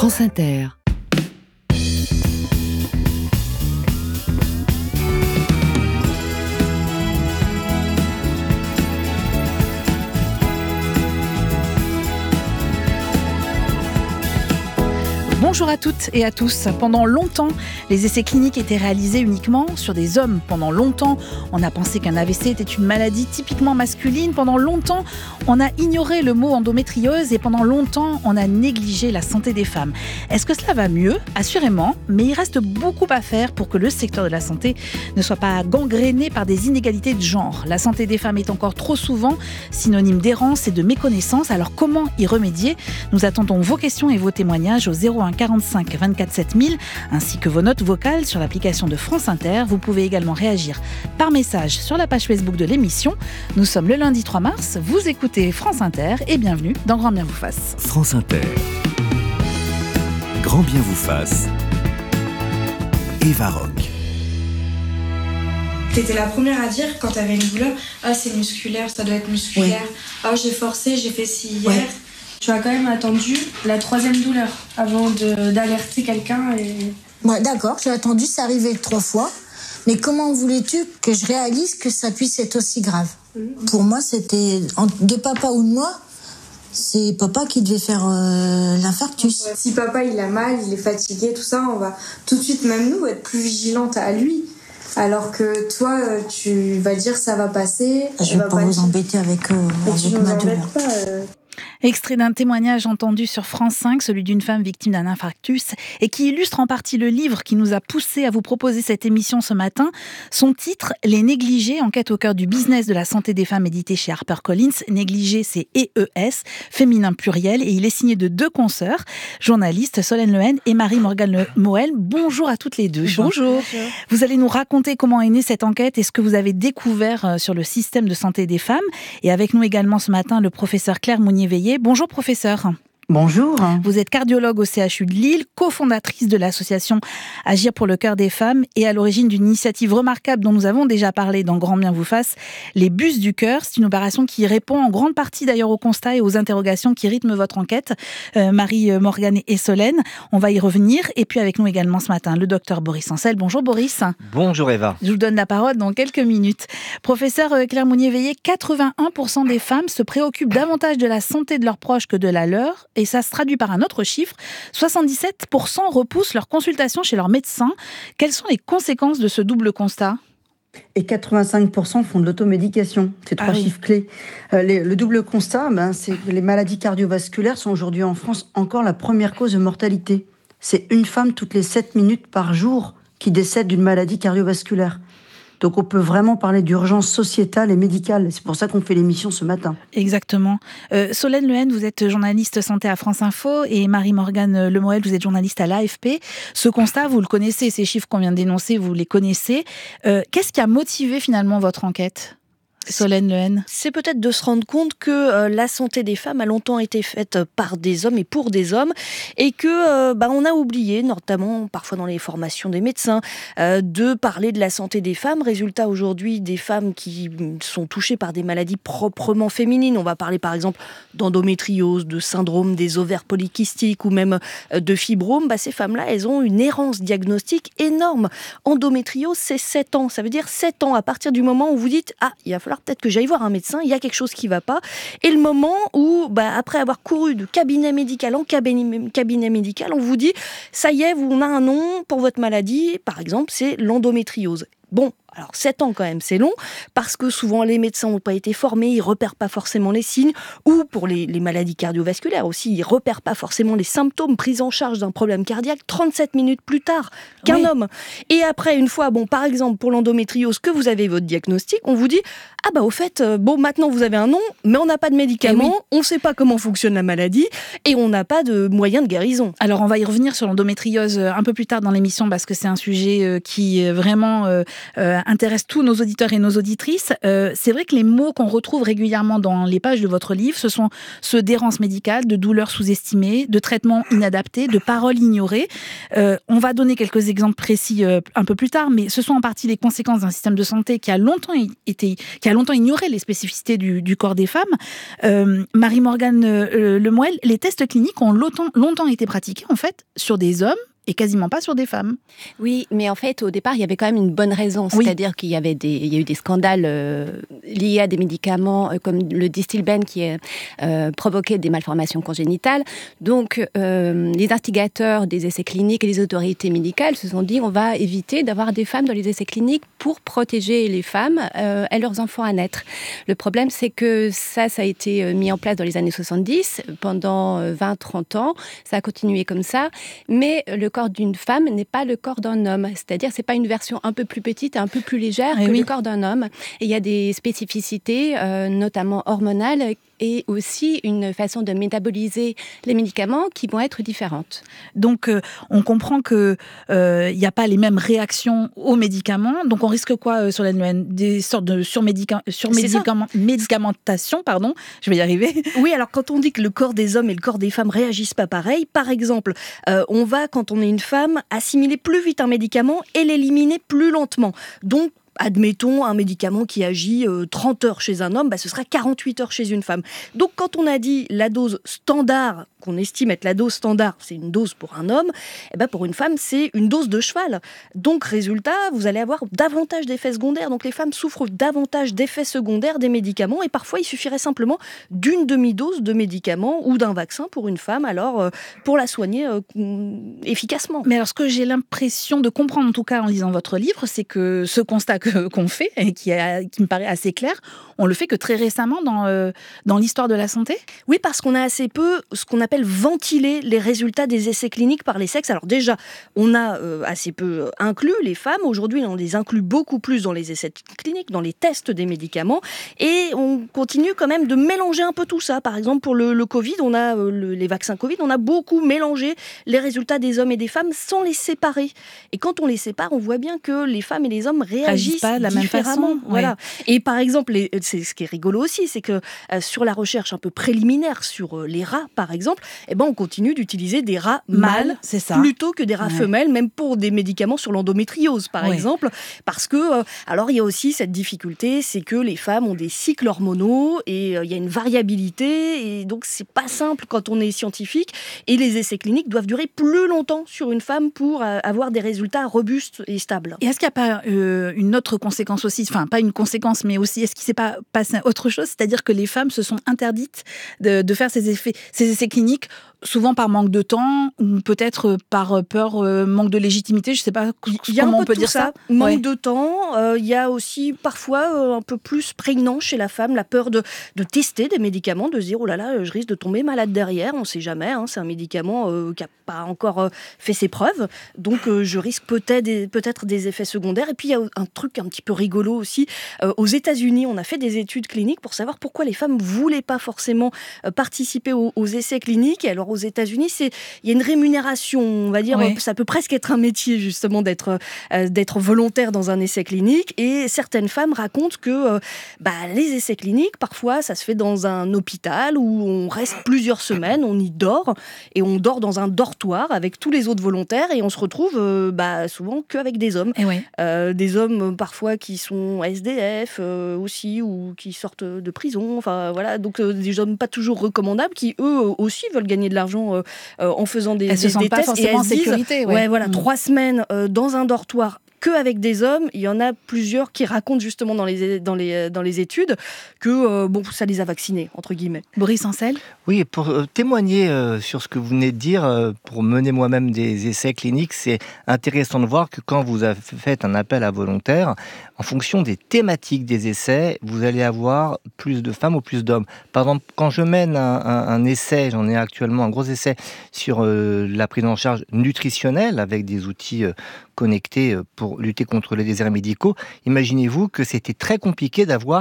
France Inter. Bonjour à toutes et à tous. Pendant longtemps, les essais cliniques étaient réalisés uniquement sur des hommes. Pendant longtemps, on a pensé qu'un AVC était une maladie typiquement masculine. Pendant longtemps, on a ignoré le mot endométriose et pendant longtemps, on a négligé la santé des femmes. Est-ce que cela va mieux ? Assurément, mais il reste beaucoup à faire pour que le secteur de la santé ne soit pas gangréné par des inégalités de genre. La santé des femmes est encore trop souvent synonyme d'errance et de méconnaissance. Alors comment y remédier ? Nous attendons vos questions et vos témoignages au 01 45 24 7000 ainsi que vos notes vocales sur l'application de France Inter. Vous pouvez également réagir par message sur la page Facebook de l'émission. Nous sommes le lundi 3 mars, vous écoutez France Inter et bienvenue dans Grand Bien vous fasse. France Inter. Grand Bien vous fasse. Eva Rock. T'étais la première à dire quand t'avais une douleur, ah c'est musculaire, ça doit être musculaire. Oui. Ah j'ai forcé, j'ai fait ci hier. Ouais. Tu as quand même attendu la 3e douleur avant d'alerter quelqu'un et... Ouais, d'accord, j'ai attendu, c'est arrivé 3 fois. Mais comment voulais-tu que je réalise que ça puisse être aussi grave ? Pour moi, c'était de papa ou de moi, c'est papa qui devait faire l'infarctus. Si papa il a mal, il est fatigué, tout ça, on va tout de suite, même nous, être plus vigilante à lui. Alors que toi, tu vas dire ça va passer. Je vais pas vous embêter avec ma douleur. Extrait d'un témoignage entendu sur France 5, celui d'une femme victime d'un infarctus et qui illustre en partie le livre qui nous a poussé à vous proposer cette émission ce matin. Son titre, Les négligés, enquête au cœur du business de la santé des femmes, édité chez HarperCollins. Négligés, c'est EES, féminin pluriel, et il est signé de 2 consoeurs, journalistes Solène Lehen et Marie-Morgane Moël. Bonjour à toutes les deux. Bonjour. Vous allez nous raconter comment est née cette enquête et ce que vous avez découvert sur le système de santé des femmes. Et avec nous également ce matin, le professeur Claire Mounier-Veillé. Bonjour professeur. Bonjour. Vous êtes cardiologue au CHU de Lille, cofondatrice de l'association Agir pour le cœur des femmes et à l'origine d'une initiative remarquable dont nous avons déjà parlé dans Grand Bien vous fasse, les bus du cœur. C'est une opération qui répond en grande partie d'ailleurs aux constats et aux interrogations qui rythment votre enquête. Marie-Morgane et Solène, on va y revenir. Et puis avec nous également ce matin, le docteur Boris Ancel. Bonjour Boris. Bonjour Eva. Je vous donne la parole dans quelques minutes. Professeur Claire Mounier-Veillé, 81% des femmes se préoccupent davantage de la santé de leurs proches que de la leur. Et ça se traduit par un autre chiffre, 77% repoussent leur consultation chez leur médecin. Quelles sont les conséquences de ce double constat ? Et 85% font de l'automédication. C'est 3 chiffres clés. Le double constat, c'est que les maladies cardiovasculaires sont aujourd'hui en France encore la première cause de mortalité. C'est une femme toutes les 7 minutes par jour qui décède d'une maladie cardiovasculaire. Donc on peut vraiment parler d'urgence sociétale et médicale. C'est pour ça qu'on fait l'émission ce matin. Exactement. Solène Lehen, vous êtes journaliste santé à France Info et Marie-Morgane Lemoël, vous êtes journaliste à l'AFP. Ce constat, vous le connaissez, ces chiffres qu'on vient de dénoncer, vous les connaissez. Qu'est-ce qui a motivé finalement votre enquête ? Solène Lehen. C'est peut-être de se rendre compte que la santé des femmes a longtemps été faite par des hommes et pour des hommes et que on a oublié, notamment parfois dans les formations des médecins, de parler de la santé des femmes. Résultat aujourd'hui, des femmes qui sont touchées par des maladies proprement féminines. On va parler par exemple d'endométriose, de syndrome des ovaires polykystiques ou même de fibrome. Ces femmes-là, elles ont une errance diagnostique énorme. Endométriose, c'est 7 ans. Ça veut dire 7 ans à partir du moment où vous dites « Ah, il va falloir peut-être que j'aille voir un médecin, il y a quelque chose qui ne va pas ». Et le moment où, après avoir couru de cabinet médical en cabinet médical, on vous dit « Ça y est, on a un nom pour votre maladie », par exemple, c'est l'endométriose. Bon, alors 7 ans quand même, c'est long, parce que souvent les médecins n'ont pas été formés, ils ne repèrent pas forcément les signes, ou pour les maladies cardiovasculaires aussi, ils ne repèrent pas forcément les symptômes, prise en charge d'un problème cardiaque 37 minutes plus tard qu'un homme. Et après, une fois, par exemple, pour l'endométriose, que vous avez votre diagnostic, on vous dit « au fait, maintenant vous avez un nom, mais on n'a pas de médicaments, on ne sait pas comment fonctionne la maladie, et on n'a pas de moyens de guérison. » Alors on va y revenir sur l'endométriose un peu plus tard dans l'émission, parce que c'est un sujet qui vraiment intéresse tous nos auditeurs et nos auditrices. C'est vrai que les mots qu'on retrouve régulièrement dans les pages de votre livre, ce sont ceux d'errance médicale, de douleurs sous-estimées, de traitements inadaptés, de paroles ignorées. On va donner quelques exemples précis un peu plus tard, mais ce sont en partie les conséquences d'un système de santé qui a longtemps ignoré les spécificités du corps des femmes. Marie-Morgane Lemoel, les tests cliniques ont longtemps été pratiqués en fait sur des hommes et quasiment pas sur des femmes. Oui, mais en fait, au départ, il y avait quand même une bonne raison. C'est-à-dire qu'il y a eu des scandales liés à des médicaments comme le Distilben qui provoquait des malformations congénitales. Donc, les instigateurs des essais cliniques et les autorités médicales se sont dit on va éviter d'avoir des femmes dans les essais cliniques pour protéger les femmes et leurs enfants à naître. Le problème, c'est que ça a été mis en place dans les années 70, pendant 20-30 ans. Ça a continué comme ça, mais le corps d'une femme n'est pas le corps d'un homme. C'est-à-dire, c'est pas une version un peu plus petite et un peu plus légère que le corps d'un homme. Et il y a des spécificités, notamment hormonales, et aussi une façon de métaboliser les médicaments qui vont être différentes. Donc, on comprend qu'il n'y a pas les mêmes réactions aux médicaments. Donc, on risque quoi sur l'ANUN ? Des sortes de médicamentation, pardon. Je vais y arriver. Oui, alors quand on dit que le corps des hommes et le corps des femmes réagissent pas pareil, par exemple, on va, quand on est une femme, assimiler plus vite un médicament et l'éliminer plus lentement. Donc, admettons, un médicament qui agit 30 heures chez un homme, ce sera 48 heures chez une femme. Donc, quand on a dit la dose standard, qu'on estime être la dose standard, c'est une dose pour un homme, pour une femme, c'est une dose de cheval. Donc, résultat, vous allez avoir davantage d'effets secondaires. Donc, les femmes souffrent davantage d'effets secondaires des médicaments et parfois, il suffirait simplement d'une demi-dose de médicaments ou d'un vaccin pour une femme, alors pour la soigner efficacement. Mais alors, ce que j'ai l'impression de comprendre, en tout cas en lisant votre livre, c'est que ce constat qu'on fait, et qui me paraît assez clair, on le fait que très récemment dans l'histoire de la santé ? Oui, parce qu'on a assez peu ce qu'on appelle ventiler les résultats des essais cliniques par les sexes. Alors déjà, on a assez peu inclus les femmes. Aujourd'hui, on les inclut beaucoup plus dans les essais cliniques, dans les tests des médicaments. Et on continue quand même de mélanger un peu tout ça. Par exemple, pour le Covid, on a les vaccins Covid, on a beaucoup mélangé les résultats des hommes et des femmes sans les séparer. Et quand on les sépare, on voit bien que les femmes et les hommes réagissent pas de la même façon. Voilà. Et par exemple, c'est ce qui est rigolo aussi, c'est que sur la recherche un peu préliminaire sur les rats, par exemple, on continue d'utiliser des rats mâles plutôt que des rats femelles, même pour des médicaments sur l'endométriose, par exemple, parce que alors il y a aussi cette difficulté, c'est que les femmes ont des cycles hormonaux et il y a une variabilité et donc c'est pas simple quand on est scientifique et les essais cliniques doivent durer plus longtemps sur une femme pour avoir des résultats robustes et stables. Et est-ce qu'il n'y a pas une autre conséquence aussi, enfin pas une conséquence, mais aussi est-ce qu'il ne s'est pas passé autre chose, c'est-à-dire que les femmes se sont interdites de faire ces essais cliniques, souvent par manque de temps ou peut-être par peur, manque de légitimité, je ne sais pas comment on peut dire ça. Manque de temps, il y a aussi parfois un peu plus prégnant chez la femme la peur de tester des médicaments, de se dire oh là là, je risque de tomber malade derrière, on ne sait jamais, c'est un médicament qui n'a pas encore fait ses preuves, donc je risque peut-être des effets secondaires. Et puis il y a un truc un petit peu rigolo aussi, aux États-Unis, on a fait des études cliniques pour savoir pourquoi les femmes ne voulaient pas forcément participer aux essais cliniques. Et alors aux États-Unis, il y a une rémunération, on va dire, ça peut presque être un métier justement d'être volontaire dans un essai clinique. Et certaines femmes racontent que les essais cliniques, parfois, ça se fait dans un hôpital où on reste plusieurs semaines, on y dort et on dort dans un dortoir avec tous les autres volontaires et on se retrouve souvent qu'avec des hommes. Des hommes parfois qui sont SDF aussi ou qui sortent de prison. Enfin voilà, donc des hommes pas toujours recommandables qui eux aussi veulent gagner de l'argent en faisant des tests. Pas forcément en sécurité. 3 semaines dans un dortoir qu'avec des hommes. Il y en a plusieurs qui racontent justement dans les études que ça les a vaccinés, entre guillemets. Boris Ancel ? Oui, pour témoigner sur ce que vous venez de dire, pour mener moi-même des essais cliniques, c'est intéressant de voir que quand vous faites un appel à volontaires, en fonction des thématiques des essais, vous allez avoir plus de femmes ou plus d'hommes. Par exemple, quand je mène un essai, j'en ai actuellement un gros essai sur la prise en charge nutritionnelle avec des outils connectés pour lutter contre les déserts médicaux, imaginez-vous que c'était très compliqué d'avoir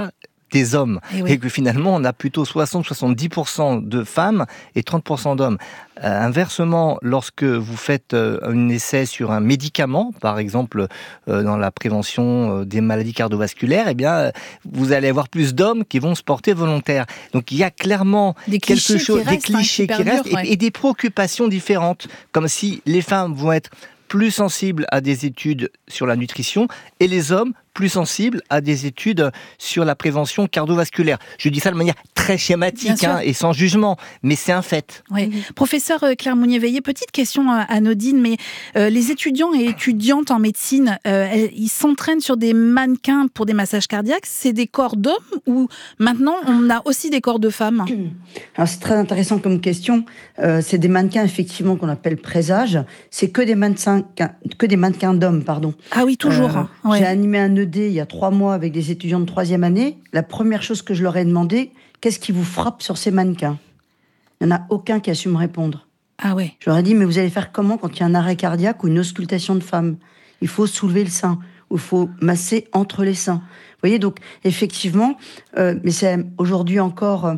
des hommes. Et Et que finalement, on a plutôt 60-70% de femmes et 30% d'hommes. Inversement, lorsque vous faites un essai sur un médicament, par exemple dans la prévention des maladies cardiovasculaires, eh bien, vous allez avoir plus d'hommes qui vont se porter volontaires. Donc il y a clairement des clichés qui restent et des préoccupations différentes, comme si les femmes vont être plus sensibles à des études sur la nutrition et les hommes plus sensibles à des études sur la prévention cardiovasculaire. Je dis ça de manière très schématique et sans jugement, mais c'est un fait. Oui. Professeur Claire Mounier-Veillé, petite question anodine, mais les étudiants et étudiantes en médecine, ils s'entraînent sur des mannequins pour des massages cardiaques. C'est des corps d'hommes ou maintenant on a aussi des corps de femmes ? Alors c'est très intéressant comme question. C'est des mannequins effectivement qu'on appelle présage. C'est que des mannequins d'hommes, pardon. Ah oui, toujours. J'ai animé un ED il y a 3 mois avec des étudiants de 3e année. La première chose que je leur ai demandé, qu'est-ce qui vous frappe sur ces mannequins ? Il n'y en a aucun qui a su me répondre. Ah ouais. Je leur ai dit, mais vous allez faire comment quand il y a un arrêt cardiaque ou une auscultation de femme ? Il faut soulever le sein, ou il faut masser entre les seins. Vous voyez, donc effectivement, mais c'est aujourd'hui encore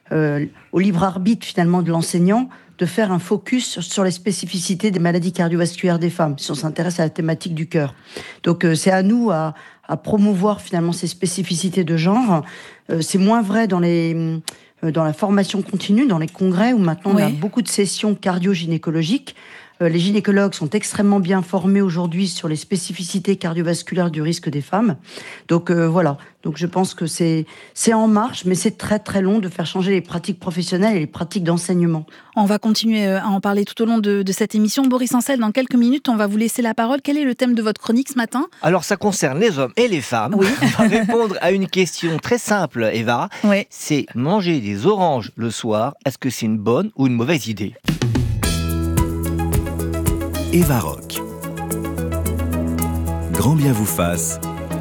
au libre arbitre finalement de l'enseignant de faire un focus sur les spécificités des maladies cardiovasculaires des femmes, si on s'intéresse à la thématique du cœur. Donc c'est à nous à promouvoir finalement ces spécificités de genre. C'est moins vrai dans la formation continue, dans les congrès, où maintenant on a beaucoup de sessions cardio-gynécologiques. Les gynécologues sont extrêmement bien formés aujourd'hui sur les spécificités cardiovasculaires du risque des femmes. Donc voilà. Donc je pense que c'est en marche, mais c'est très très long de faire changer les pratiques professionnelles et les pratiques d'enseignement. On va continuer à en parler tout au long de cette émission. Boris Ancel, dans quelques minutes, on va vous laisser la parole. Quel est le thème de votre chronique ce matin ? Alors ça concerne les hommes et les femmes. Oui. On va répondre à une question très simple, Eva. Oui. C'est manger des oranges le soir, est-ce que c'est une bonne ou une mauvaise idée ? Eva Rock. Grand bien vous fasse.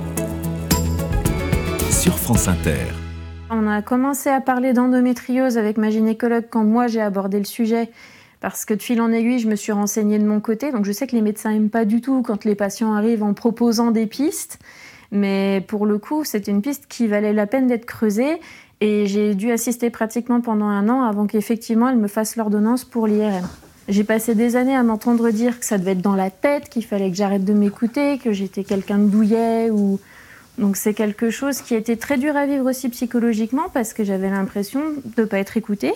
Sur France Inter. On a commencé à parler d'endométriose avec ma gynécologue quand moi j'ai abordé le sujet, parce que de fil en aiguille, je me suis renseignée de mon côté. Donc je sais que les médecins n'aiment pas du tout quand les patients arrivent en proposant des pistes, mais pour le coup, c'était une piste qui valait la peine d'être creusée. Et j'ai dû assister pratiquement pendant 1 an avant qu'effectivement elle me fasse l'ordonnance pour l'IRM. J'ai passé des années à m'entendre dire que ça devait être dans la tête, qu'il fallait que j'arrête de m'écouter, que j'étais quelqu'un de douillet. Donc c'est quelque chose qui a été très dur à vivre aussi psychologiquement, parce que j'avais l'impression de ne pas être écoutée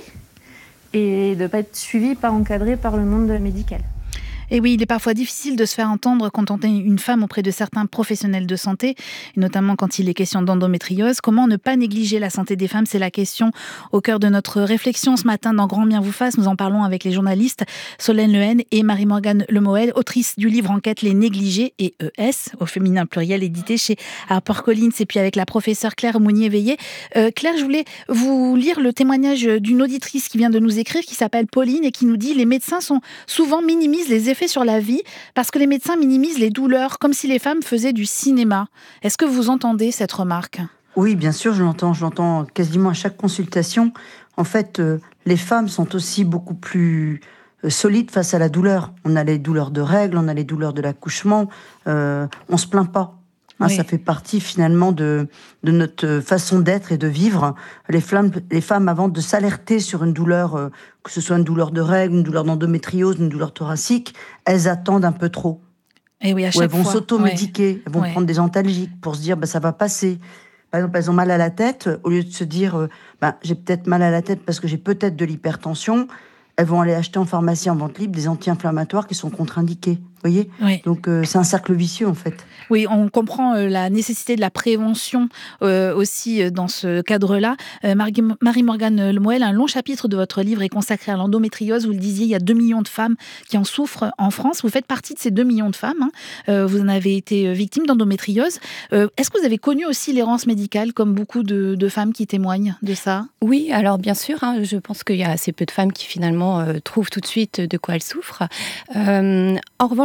et de ne pas être suivie, pas encadrée par le monde médical. Et oui, il est parfois difficile de se faire entendre quand on est une femme auprès de certains professionnels de santé, et notamment quand il est question d'endométriose. Comment ne pas négliger la santé des femmes ? C'est la question au cœur de notre réflexion ce matin dans Grand bien vous fasse. Nous en parlons avec les journalistes Solène Lehen et Marie-Morgane Lemoel, autrices du livre Enquête les négligés, et ES, au féminin pluriel, édité chez HarperCollins, et puis avec la professeure Claire Mounier-Veillé. Claire, je voulais vous lire le témoignage d'une auditrice qui vient de nous écrire, qui s'appelle Pauline, et qui nous dit « Les médecins minimisent les effets sur la vie parce que les médecins minimisent les douleurs, comme si les femmes faisaient du cinéma ». Est-ce que vous entendez cette remarque ? Oui, bien sûr, je l'entends quasiment à chaque consultation. En fait, les femmes sont aussi beaucoup plus solides face à la douleur. On a les douleurs de règles, on a les douleurs de l'accouchement, on se plaint pas. Oui. Ça fait partie finalement de notre façon d'être et de vivre. Les femmes, avant de s'alerter sur une douleur, que ce soit une douleur de règles, une douleur d'endométriose, une douleur thoracique, elles attendent un peu trop. Et oui, à chaque fois. Elles vont s'automédiquer, elles vont prendre des antalgiques pour se dire ça va passer. Par exemple, elles ont mal à la tête, au lieu de se dire j'ai peut-être mal à la tête parce que j'ai peut-être de l'hypertension, elles vont aller acheter en pharmacie en vente libre des anti-inflammatoires qui sont contre-indiqués. Vous voyez ? Oui. Donc c'est un cercle vicieux en fait. Oui, on comprend la nécessité de la prévention aussi dans ce cadre-là. Marie-Morgane Lemoel, un long chapitre de votre livre est consacré à l'endométriose. Vous le disiez, il y a 2 millions de femmes qui en souffrent en France. Vous faites partie de ces 2 millions de femmes. Vous en avez été victime d'endométriose. Est-ce que vous avez connu aussi l'errance médicale, comme beaucoup de femmes qui témoignent de ça ? Oui, alors bien sûr, je pense qu'il y a assez peu de femmes qui finalement trouvent tout de suite de quoi elles souffrent. En revanche,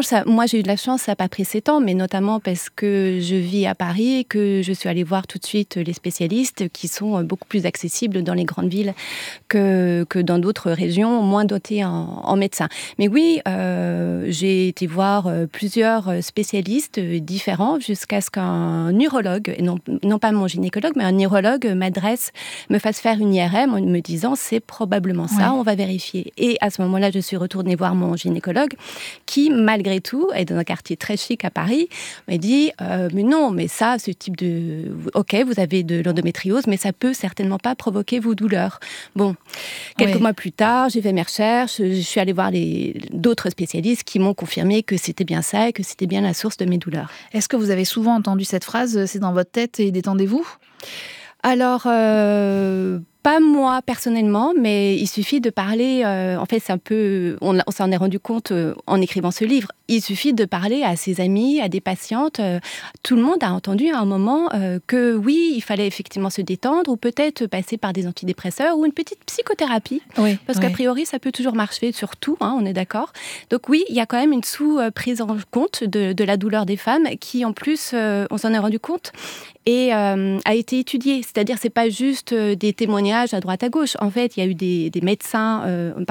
revanche, moi j'ai eu de la chance, ça n'a pas pris 7 ans, mais notamment parce que je vis à Paris et que je suis allée voir tout de suite les spécialistes qui sont beaucoup plus accessibles dans les grandes villes que dans d'autres régions moins dotées en médecins. Mais oui, j'ai été voir plusieurs spécialistes différents jusqu'à ce qu'un urologue, et non pas mon gynécologue, mais un urologue me fasse faire une IRM en me disant c'est probablement ça, on va vérifier. Et à ce moment-là, je suis retournée voir mon gynécologue qui, malgré tout, est dans un quartier très chic à Paris, m'a dit mais non, mais ça, ce type de... Ok, vous avez de l'endométriose, mais ça peut certainement pas provoquer vos douleurs. Bon, quelques mois plus tard, j'ai fait mes recherches, je suis allée voir d'autres spécialistes qui m'ont confirmé que c'était bien ça et que c'était bien la source de mes douleurs. Est-ce que vous avez souvent entendu cette phrase, c'est dans votre tête et détendez-vous ? Alors, pas moi personnellement, mais il suffit de parler, en fait c'est un peu, on s'en est rendu compte en écrivant ce livre, il suffit de parler à ses amis, à des patientes, tout le monde a entendu à un moment que oui, il fallait effectivement se détendre ou peut-être passer par des antidépresseurs ou une petite psychothérapie, parce qu'a priori ça peut toujours marcher sur tout, on est d'accord. Donc oui, il y a quand même une sous-prise en compte de la douleur des femmes qui en plus, on s'en est rendu compte, et a été étudiée, c'est-à-dire c'est pas juste des témoignages à droite à gauche. En fait, il y a eu des médecins,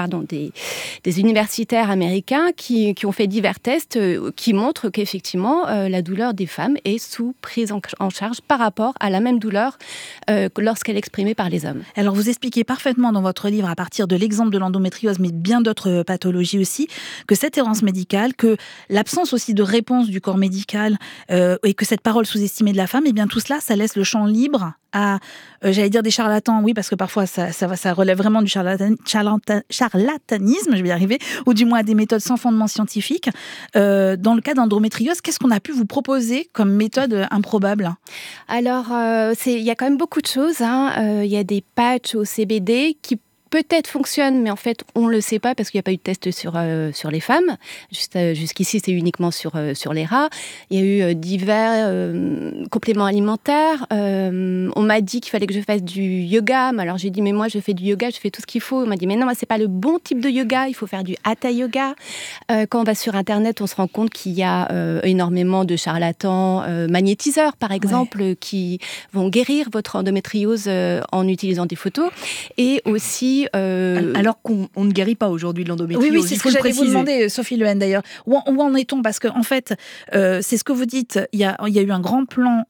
des universitaires américains qui ont fait divers tests qui montrent qu'effectivement la douleur des femmes est sous-prise en charge par rapport à la même douleur lorsqu'elle est exprimée par les hommes. Alors vous expliquez parfaitement dans votre livre, à partir de l'exemple de l'endométriose, mais bien d'autres pathologies aussi, que cette errance médicale, que l'absence aussi de réponse du corps médical et que cette parole sous-estimée de la femme, et bien tout cela, ça laisse le champ libre à, j'allais dire des charlatans, oui, parce que parfois ça relève vraiment du charlatanisme, je vais y arriver, ou du moins à des méthodes sans fondement scientifique. Dans le cas d'endométriose, qu'est-ce qu'on a pu vous proposer comme méthode improbable ? Alors, il y a quand même beaucoup de choses. Il y a des patchs au CBD qui peut-être fonctionne, mais en fait, on ne le sait pas parce qu'il n'y a pas eu de test sur les femmes. Jusqu'ici, c'est uniquement sur les rats. Il y a eu divers compléments alimentaires. On m'a dit qu'il fallait que je fasse du yoga. Alors, j'ai dit, mais moi, je fais du yoga, je fais tout ce qu'il faut. On m'a dit, mais non, c'est pas le bon type de yoga. Il faut faire du hatha yoga. Quand on va sur Internet, on se rend compte qu'il y a énormément de charlatans magnétiseurs, par exemple, qui vont guérir votre endométriose en utilisant des photos. Et aussi, alors qu'on ne guérit pas aujourd'hui de l'endométriose. Oui, c'est ce que j'allais vous demander, Sophie Lehen d'ailleurs. Où en est-on ? Parce qu'en fait, c'est ce que vous dites, il y a eu un grand plan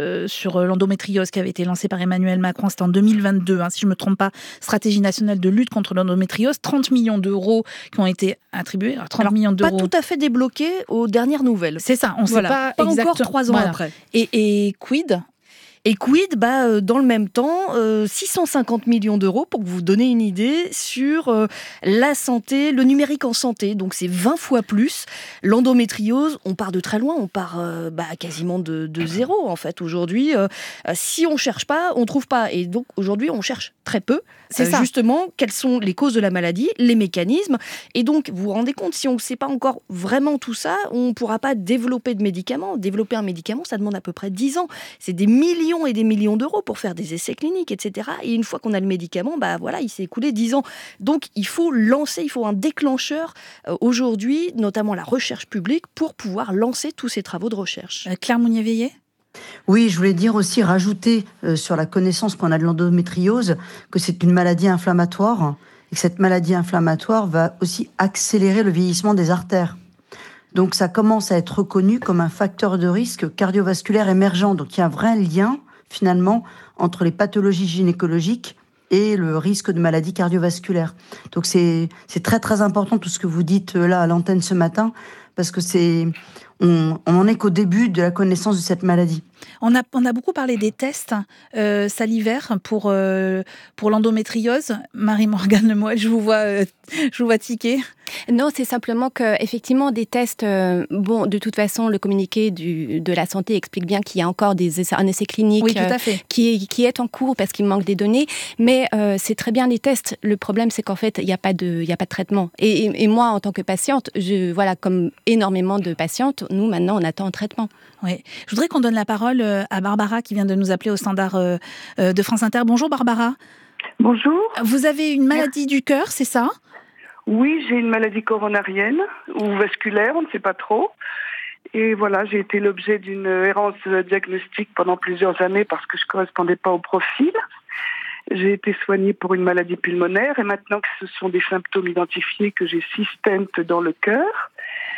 sur l'endométriose qui avait été lancé par Emmanuel Macron, c'était en 2022, si je ne me trompe pas, stratégie nationale de lutte contre l'endométriose, 30 millions d'euros qui ont été attribués. Alors, 30 millions d'euros. Pas tout à fait débloqués aux dernières nouvelles. C'est ça, on ne sait pas exactement. Encore 3 ans après. Et quid ? Et quid, dans le même temps, 650 millions d'euros, pour que vous donniez une idée, sur la santé, le numérique en santé. Donc c'est 20 fois plus. L'endométriose, on part de très loin, on part quasiment de zéro en fait. Aujourd'hui, si on ne cherche pas, on ne trouve pas. Et donc aujourd'hui, on cherche très peu. C'est ça. Justement, quelles sont les causes de la maladie, les mécanismes. Et donc, vous vous rendez compte, si on ne sait pas encore vraiment tout ça, on ne pourra pas développer de médicaments. Développer un médicament, ça demande à peu près 10 ans. C'est des millions et des millions d'euros pour faire des essais cliniques, etc. Et une fois qu'on a le médicament, il s'est écoulé 10 ans. Donc, il faut lancer, il faut un déclencheur aujourd'hui, notamment la recherche publique, pour pouvoir lancer tous ces travaux de recherche. Claire Mounier-Veillé ? Oui, je voulais dire aussi, rajouter sur la connaissance qu'on a de l'endométriose, que c'est une maladie inflammatoire, et que cette maladie inflammatoire va aussi accélérer le vieillissement des artères. Donc ça commence à être reconnu comme un facteur de risque cardiovasculaire émergent. Donc il y a un vrai lien, finalement, entre les pathologies gynécologiques et le risque de maladie cardiovasculaire. Donc c'est très très important tout ce que vous dites là à l'antenne ce matin, parce que on en est qu'au début de la connaissance de cette maladie. On a beaucoup parlé des tests salivaires pour l'endométriose. Marie-Morgane Lemoel, je vous vois tiquer. Non, c'est simplement qu'effectivement, des tests, de toute façon, le communiqué de la santé explique bien qu'il y a encore un essai clinique oui, tout à fait. Qui est en cours parce qu'il manque des données. Mais c'est très bien les tests. Le problème, c'est qu'en fait, il n'y a pas de traitement. Et moi, en tant que patiente, comme énormément de patientes, nous, maintenant, on attend un traitement. Oui. Je voudrais qu'on donne la parole à Barbara qui vient de nous appeler au standard de France Inter. Bonjour Barbara. Bonjour. Vous avez une maladie du cœur, c'est ça ? Oui, j'ai une maladie coronarienne ou vasculaire, on ne sait pas trop. Et voilà, j'ai été l'objet d'une errance diagnostique pendant plusieurs années parce que je ne correspondais pas au profil. J'ai été soignée pour une maladie pulmonaire et maintenant que ce sont des symptômes identifiés, que j'ai 6 stents dans le cœur,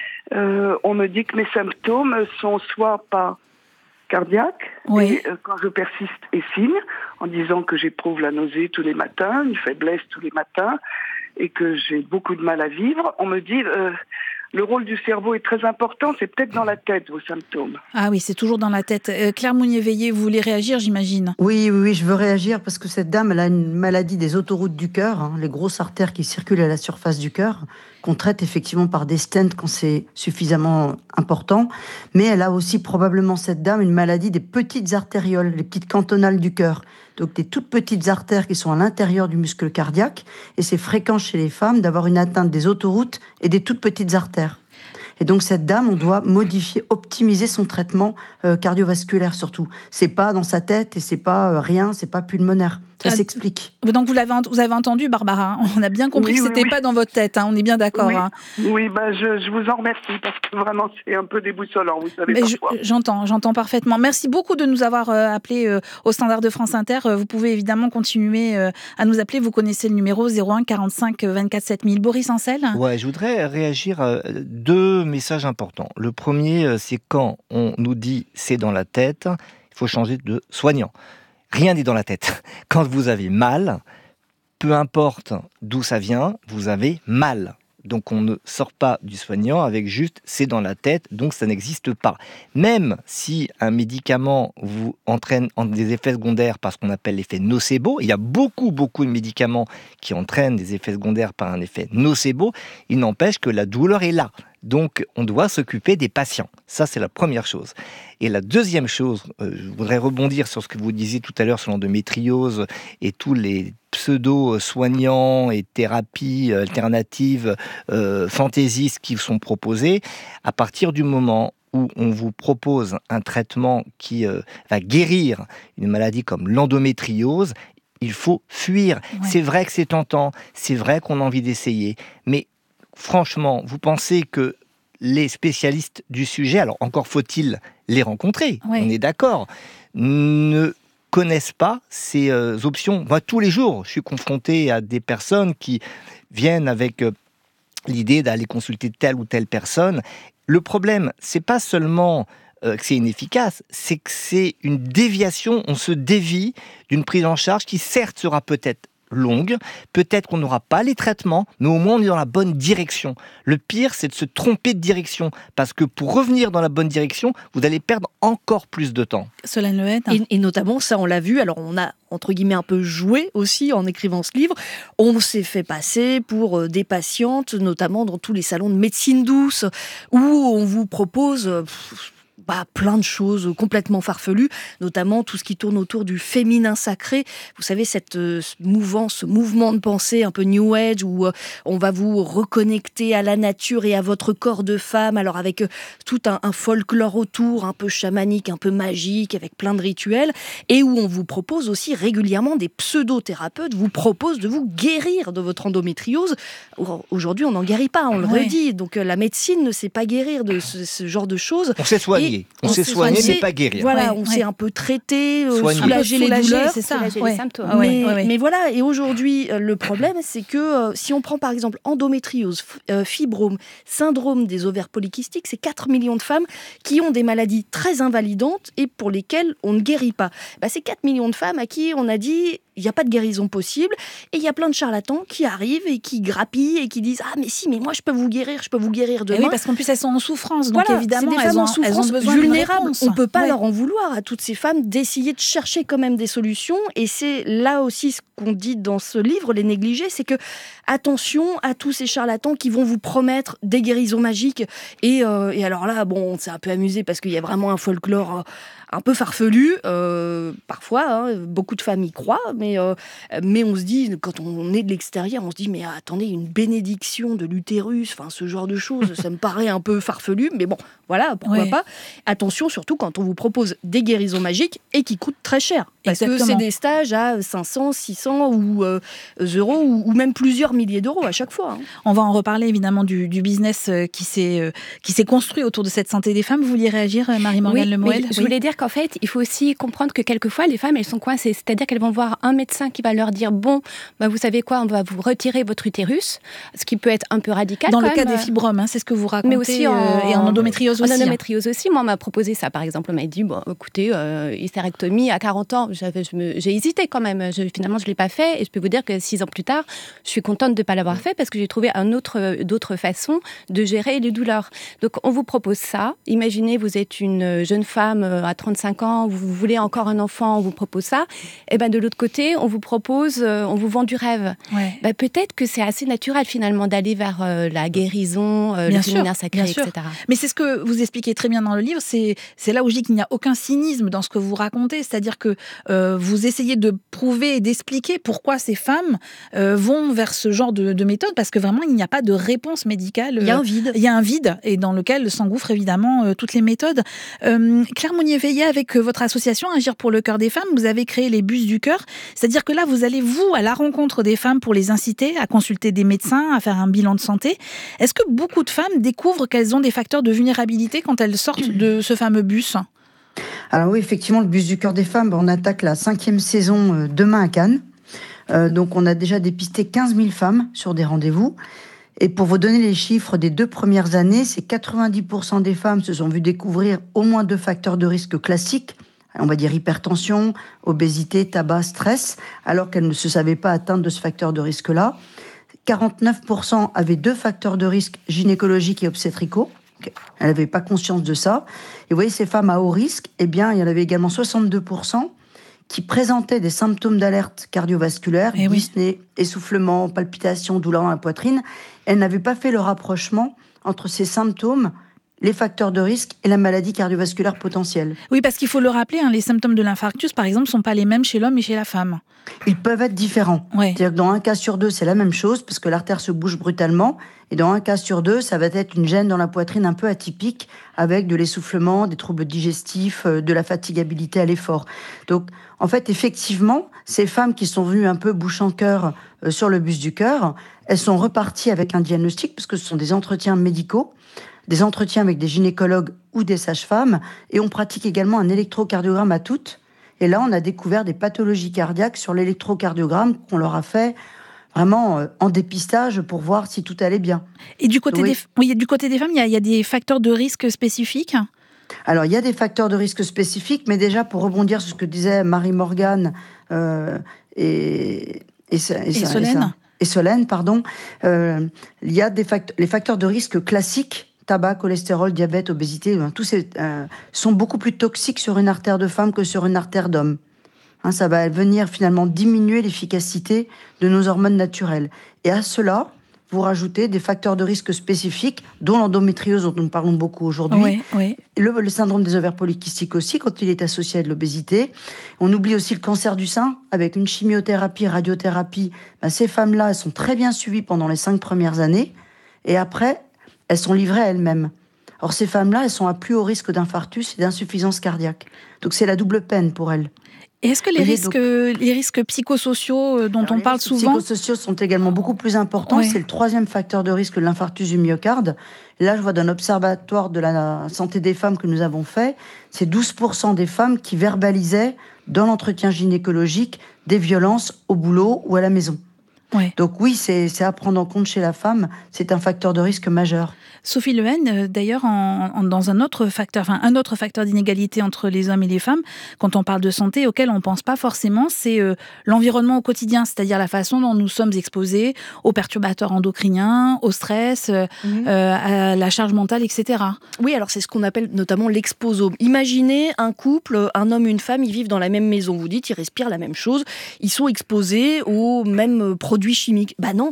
on me dit que mes symptômes sont soit pas cardiaques, et quand je persiste et signe, en disant que j'éprouve la nausée tous les matins, une faiblesse tous les matins, et que j'ai beaucoup de mal à vivre, on me dit le rôle du cerveau est très important, c'est peut-être dans la tête vos symptômes. Ah oui, c'est toujours dans la tête. Claire Mounier-Veillé, vous voulez réagir, j'imagine ? Oui, je veux réagir parce que cette dame, elle a une maladie des autoroutes du cœur, les grosses artères qui circulent à la surface du cœur, qu'on traite effectivement par des stents quand c'est suffisamment important. Mais elle a aussi probablement, cette dame, une maladie des petites artérioles, les petites cantonales du cœur. Donc des toutes petites artères qui sont à l'intérieur du muscle cardiaque. Et c'est fréquent chez les femmes d'avoir une atteinte des autoroutes et des toutes petites artères. Et donc cette dame, on doit modifier, optimiser son traitement cardiovasculaire surtout. C'est pas dans sa tête et c'est pas rien, c'est pas pulmonaire. Ça s'explique. Donc vous avez entendu, Barbara, on a bien compris que c'était pas dans votre tête, on est bien d'accord. Oui, je vous en remercie parce que vraiment c'est un peu déboussolant, vous savez. J'entends parfaitement. Merci beaucoup de nous avoir appelés au standard de France Inter. Vous pouvez évidemment continuer à nous appeler, vous connaissez le numéro 01 45 24 7000. Boris Ancel ? Ouais, je voudrais réagir à 2 messages importants. Le premier, c'est quand on nous dit c'est dans la tête, il faut changer de soignant. Rien n'est dans la tête. Quand vous avez mal, peu importe d'où ça vient, vous avez mal. Donc on ne sort pas du soignant avec juste c'est dans la tête, donc ça n'existe pas. Même si un médicament vous entraîne des effets secondaires par ce qu'on appelle l'effet nocebo, il y a beaucoup de médicaments qui entraînent des effets secondaires par un effet nocebo, il n'empêche que la douleur est là. Donc, on doit s'occuper des patients. Ça, c'est la première chose. Et la deuxième chose, je voudrais rebondir sur ce que vous disiez tout à l'heure sur l'endométriose et tous les pseudo-soignants et thérapies alternatives fantaisistes qui sont proposées. À partir du moment où on vous propose un traitement qui va guérir une maladie comme l'endométriose, il faut fuir. Ouais. C'est vrai que c'est tentant, c'est vrai qu'on a envie d'essayer, mais franchement, vous pensez que les spécialistes du sujet, alors encore faut-il les rencontrer, on est d'accord, ne connaissent pas ces options. Moi, tous les jours, je suis confronté à des personnes qui viennent avec l'idée d'aller consulter telle ou telle personne. Le problème, c'est pas seulement que c'est inefficace, c'est que c'est une déviation, on se dévie d'une prise en charge qui certes sera peut-être longue, peut-être qu'on n'aura pas les traitements, mais au moins on est dans la bonne direction. Le pire, c'est de se tromper de direction, parce que pour revenir dans la bonne direction, vous allez perdre encore plus de temps. Solène Lehette. Et notamment, ça on l'a vu, alors on a entre guillemets un peu joué aussi en écrivant ce livre, on s'est fait passer pour des patientes, notamment dans tous les salons de médecine douce, où on vous propose plein de choses complètement farfelues, notamment tout ce qui tourne autour du féminin sacré. Vous savez, cette mouvement de pensée un peu New Age, où on va vous reconnecter à la nature et à votre corps de femme, alors avec tout un folklore autour, un peu chamanique, un peu magique, avec plein de rituels, et où on vous propose aussi régulièrement, des pseudo-thérapeutes vous proposent de vous guérir de votre endométriose. Aujourd'hui, on n'en guérit pas, on le redit. Donc la médecine ne sait pas guérir de ce genre de choses. On s'est soigné. On s'est soigné, mais pas guérir. Voilà, on s'est un peu traité, soulager les douleurs, c'est ça, soulager les symptômes. Mais voilà, et aujourd'hui, le problème, c'est que si on prend par exemple endométriose, fibrome, syndrome des ovaires polykystiques, c'est 4 millions de femmes qui ont des maladies très invalidantes et pour lesquelles on ne guérit pas. C'est 4 millions de femmes à qui on a dit il n'y a pas de guérison possible, et il y a plein de charlatans qui arrivent et qui grappillent et qui disent « Ah mais si, mais moi je peux vous guérir demain ». Oui, parce qu'en plus elles sont en souffrance, donc évidemment elles ont besoin vulnérables. On ne peut pas Ouais. leur en vouloir à toutes ces femmes d'essayer de chercher quand même des solutions, et c'est là aussi ce qu'on dit dans ce livre, Les Négligés, c'est que attention à tous ces charlatans qui vont vous promettre des guérisons magiques, et alors là, on s'est un peu amusé parce qu'il y a vraiment un folklore un peu farfelu, parfois, beaucoup de femmes y croient, mais mais on se dit, quand on est de l'extérieur, on se dit, mais attendez, une bénédiction de l'utérus, enfin ce genre de choses, ça me paraît un peu farfelu, mais bon, voilà, pourquoi pas. Attention, surtout quand on vous propose des guérisons magiques et qui coûtent très cher. Parce que c'est des stages à 500, 600 euros ou même plusieurs milliers d'euros à chaque fois. On va en reparler évidemment du business qui s'est construit autour de cette santé des femmes. Vous vouliez réagir, Marie-Morgane Lemoel? Je voulais dire qu'en fait, il faut aussi comprendre que quelquefois, les femmes, elles sont coincées. C'est-à-dire qu'elles vont voir un médecin qui va leur dire, bon, vous savez quoi, on va vous retirer votre utérus, ce qui peut être un peu radical. Dans le cas des fibromes, c'est ce que vous racontez, mais aussi et en endométriose aussi. En endométriose aussi, moi, on m'a proposé ça, par exemple. On m'a dit, bon, écoutez, hystérectomie à 40 ans, j'ai hésité quand même. Finalement, je ne l'ai pas fait. Et je peux vous dire que 6 ans plus tard, je suis contente de ne pas l'avoir fait parce que j'ai trouvé d'autres façons de gérer les douleurs. Donc, on vous propose ça. Imaginez, vous êtes une jeune femme à 35 ans, vous voulez encore un enfant, on vous propose ça. Et de l'autre côté, on vous propose, on vous vend du rêve. Ouais. Peut-être que c'est assez naturel finalement d'aller vers la guérison, le féminin sacré, etc. Mais c'est ce que vous expliquez très bien dans le livre. C'est là où je dis qu'il n'y a aucun cynisme dans ce que vous racontez. C'est-à-dire que vous essayez de prouver et d'expliquer pourquoi ces femmes vont vers ce genre de méthode, parce que vraiment, il n'y a pas de réponse médicale. Il y a un vide. Il y a un vide, et dans lequel s'engouffrent évidemment toutes les méthodes. Claire Mounier-Veillet, avec votre association Agir pour le cœur des femmes, vous avez créé les bus du cœur. C'est-à-dire que là, vous allez, vous, à la rencontre des femmes pour les inciter à consulter des médecins, à faire un bilan de santé. Est-ce que beaucoup de femmes découvrent qu'elles ont des facteurs de vulnérabilité quand elles sortent de ce fameux bus ? Alors oui, effectivement, le bus du cœur des femmes, on attaque la 5e saison demain à Cannes. Donc on a déjà dépisté 15 000 femmes sur des rendez-vous. Et pour vous donner les chiffres des 2 premières années, c'est 90% des femmes se sont vues découvrir au moins 2 facteurs de risque classiques, on va dire hypertension, obésité, tabac, stress, alors qu'elles ne se savaient pas atteintes de ce facteur de risque-là. 49% avaient 2 facteurs de risque gynécologiques et obstétricaux. Elle n'avait pas conscience de ça. Et vous voyez, ces femmes à haut risque, il y en avait également 62% qui présentaient des symptômes d'alerte cardiovasculaire, dyspnée, essoufflement, palpitations, douleurs dans la poitrine. Elles n'avaient pas fait le rapprochement entre ces symptômes, les facteurs de risque et la maladie cardiovasculaire potentielle. Oui, parce qu'il faut le rappeler, les symptômes de l'infarctus, par exemple, ne sont pas les mêmes chez l'homme et chez la femme. Ils peuvent être différents. C'est-à-dire que dans un cas sur 2, c'est la même chose, parce que l'artère se bouge brutalement. Et dans un cas sur 2, ça va être une gêne dans la poitrine un peu atypique, avec de l'essoufflement, des troubles digestifs, de la fatigabilité à l'effort. Donc, en fait, effectivement, ces femmes qui sont venues un peu bouche en cœur sur le bus du cœur, elles sont reparties avec un diagnostic, parce que ce sont des entretiens médicaux, des entretiens avec des gynécologues ou des sages-femmes, et on pratique également un électrocardiogramme à toutes. Et là, on a découvert des pathologies cardiaques sur l'électrocardiogramme qu'on leur a fait vraiment en dépistage pour voir si tout allait bien. Et du côté, du côté des femmes, il y a des facteurs de risque spécifiques ? Alors, il y a des facteurs de risque spécifiques, mais déjà, pour rebondir sur ce que disait Marie-Morgane et Solène, il y a les facteurs de risque classiques, tabac, cholestérol, diabète, obésité, tous ces sont beaucoup plus toxiques sur une artère de femme que sur une artère d'homme. Ça va venir finalement diminuer l'efficacité de nos hormones naturelles. Et à cela, vous rajoutez des facteurs de risque spécifiques, dont l'endométriose dont nous parlons beaucoup aujourd'hui, le syndrome des ovaires polykystiques aussi, quand il est associé à de l'obésité. On oublie aussi le cancer du sein, avec une chimiothérapie, radiothérapie. Ces femmes-là, elles sont très bien suivies pendant les 5 premières années, et après, elles sont livrées à elles-mêmes. Or, ces femmes-là, elles sont à plus haut risque d'infarctus et d'insuffisance cardiaque. Donc, c'est la double peine pour elles. Et est-ce que les risques psychosociaux dont on parle souvent... Les psychosociaux sont également beaucoup plus importants. C'est le 3e facteur de risque de l'infarctus du myocarde. Et là, je vois d'un observatoire de la santé des femmes que nous avons fait, c'est 12% des femmes qui verbalisaient dans l'entretien gynécologique des violences au boulot ou à la maison. Donc oui, c'est à prendre en compte chez la femme, c'est un facteur de risque majeur. Sophie Lehen, d'ailleurs, dans un autre facteur d'inégalité entre les hommes et les femmes, quand on parle de santé, auquel on ne pense pas forcément, c'est l'environnement au quotidien, c'est-à-dire la façon dont nous sommes exposés aux perturbateurs endocriniens, au stress, à la charge mentale, etc. Oui, alors c'est ce qu'on appelle notamment l'exposome. Imaginez un couple, un homme, une femme, ils vivent dans la même maison. Vous dites, ils respirent la même chose, ils sont exposés aux mêmes produits chimiques. Non,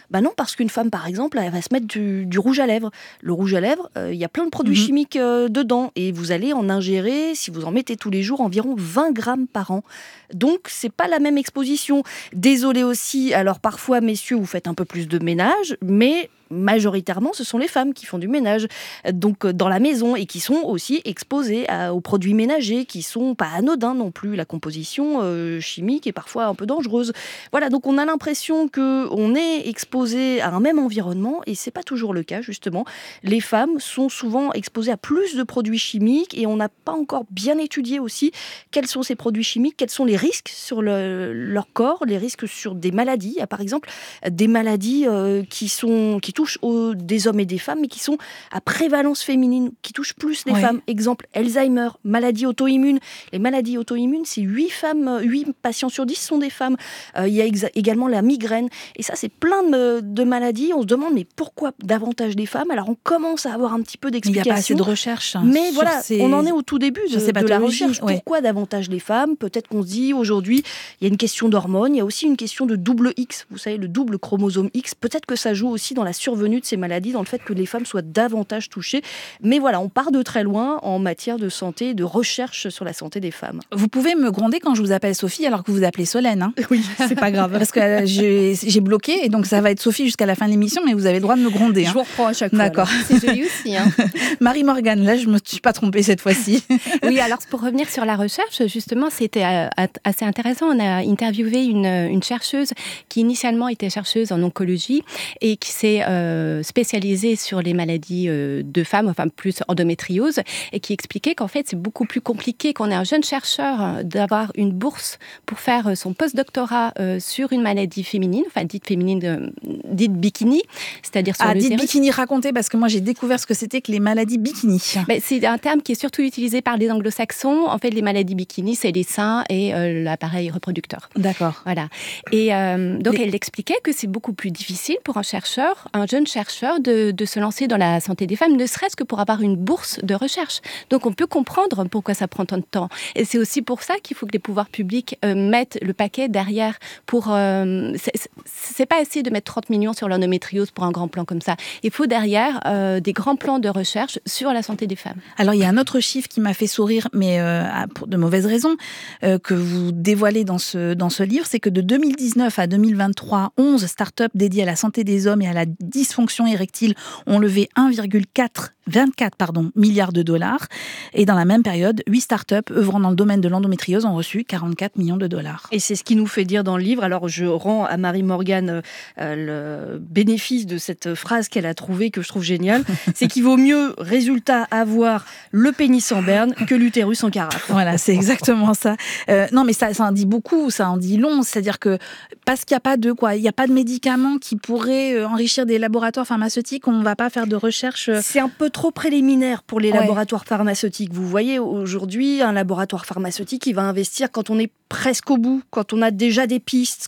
Non, parce qu'une femme, par exemple, elle va se mettre du rouge à lèvres. Le rouge à lèvres, il y a plein de produits chimiques dedans. Et vous allez en ingérer, si vous en mettez tous les jours, environ 20 grammes par an. Donc, c'est pas la même exposition. Désolé aussi, alors parfois, messieurs, vous faites un peu plus de ménage, mais majoritairement, ce sont les femmes qui font du ménage donc dans la maison et qui sont aussi exposées aux produits ménagers qui sont pas anodins non plus. La composition chimique est parfois un peu dangereuse. Voilà, donc on a l'impression qu'on est exposé à un même environnement et c'est pas toujours le cas justement. Les femmes sont souvent exposées à plus de produits chimiques et on n'a pas encore bien étudié aussi quels sont ces produits chimiques, quels sont les risques sur leur corps, les risques sur des maladies. Il y a par exemple des maladies qui touchent des hommes et des femmes, mais qui sont à prévalence féminine, qui touchent plus les femmes. Exemple, Alzheimer, maladie auto-immune. Les maladies auto-immunes, c'est 8 patients sur 10 sont des femmes. Il y a également la migraine. Et ça, c'est plein de maladies. On se demande, mais pourquoi davantage des femmes ? Alors, on commence à avoir un petit peu d'explications. Il n'y a pas assez de recherche. Mais voilà, on en est au tout début de la recherche. Pourquoi davantage les femmes ? Peut-être qu'on se dit, aujourd'hui, il y a une question d'hormones, il y a aussi une question de double X. Vous savez, le double chromosome X. Peut-être que ça joue aussi dans la survenue de ces maladies, dans le fait que les femmes soient davantage touchées. Mais voilà, on part de très loin en matière de santé, de recherche sur la santé des femmes. Vous pouvez me gronder quand je vous appelle Sophie alors que vous vous appelez Solène. Hein. Oui, c'est pas grave. Parce que j'ai bloqué et donc ça va être Sophie jusqu'à la fin de l'émission, mais vous avez le droit de me gronder. Je vous reprends à chaque fois. D'accord. C'est joli aussi. Hein. Marie-Morgane, là je me suis pas trompée cette fois-ci. Oui, alors pour revenir sur la recherche, justement, c'était assez intéressant. On a interviewé une chercheuse qui initialement était chercheuse en oncologie et qui s'est spécialisée sur les maladies de femmes, enfin plus endométriose, et qui expliquait qu'en fait c'est beaucoup plus compliqué quand on est un jeune chercheur d'avoir une bourse pour faire son post-doctorat sur une maladie féminine, enfin dite féminine, dite bikini, c'est-à-dire sur l'utérus. Dite bikini, racontez, parce que moi j'ai découvert ce que c'était que les maladies bikini. C'est un terme qui est surtout utilisé par les anglo-saxons. En fait, les maladies bikini, c'est les seins et l'appareil reproducteur. D'accord. Voilà. Et donc elle expliquait que c'est beaucoup plus difficile pour un jeune chercheur de se lancer dans la santé des femmes, ne serait-ce que pour avoir une bourse de recherche. Donc on peut comprendre pourquoi ça prend tant de temps. Et c'est aussi pour ça qu'il faut que les pouvoirs publics mettent le paquet derrière pour... c'est pas assez de mettre 30 millions sur l'endométriose pour un grand plan comme ça. Il faut derrière des grands plans de recherche sur la santé des femmes. Alors il y a un autre chiffre qui m'a fait sourire, mais pour de mauvaises raisons, que vous dévoilez dans ce livre, c'est que de 2019 à 2023, 11 startups dédiées à la santé des hommes et à la dysfonction érectile ont levé 24 milliards de dollars. Et dans la même période, 8 startups œuvrant dans le domaine de l'endométriose ont reçu 44 millions de dollars. Et c'est ce qui nous fait dire dans le livre, alors je rends à Marie-Morgane le bénéfice de cette phrase qu'elle a trouvée, que je trouve géniale, c'est qu'il vaut mieux, résultat, avoir le pénis en berne que l'utérus en carafe. Voilà, c'est exactement ça. Non, mais ça en dit beaucoup, ça en dit long. C'est-à-dire que parce qu'il n'y a pas de médicaments qui pourraient enrichir des laboratoires pharmaceutiques, on ne va pas faire de recherche. C'est un peu trop préliminaire pour les laboratoires pharmaceutiques. Vous voyez, aujourd'hui, un laboratoire pharmaceutique, il va investir quand on est presque au bout, quand on a déjà des pistes,